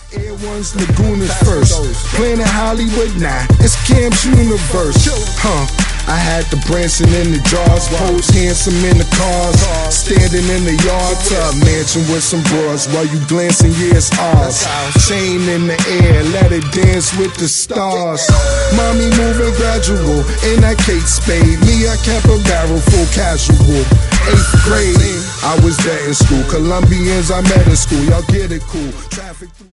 Air One's Laguna's first. Planet Hollywood, nah, it's Cam's universe. I had the Branson in the jars, pose handsome in the cars, standing in the yard, tub mansion with some bras while you glancing, yeah, it's ours. Chain in the air, let it dance with the stars. Mommy moving gradual in that Kate Spade. Me, I kept a barrel full casual. 8th grade, I was there in school. Colombians I met in school, y'all get it cool. Traffic